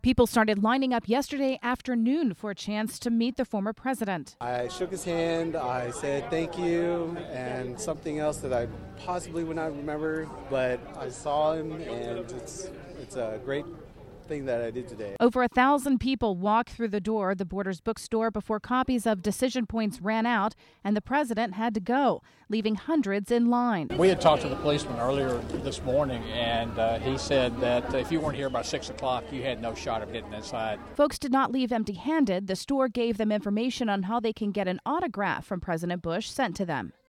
People started lining up yesterday afternoon for a chance to meet the former president. I shook his hand, I said thank you, and something else that I possibly would not remember, but I saw him, and it's a great thing that I did today. Over 1,000 people walked through the door of the Borders bookstore before copies of decision points ran out and the president had to go, leaving hundreds in line. We had talked to the policeman earlier this morning, and he said that if you weren't here by 6 o'clock, you had no shot of getting inside. Folks did not leave empty-handed. The store gave them information on how they can get an autograph from President Bush sent to them.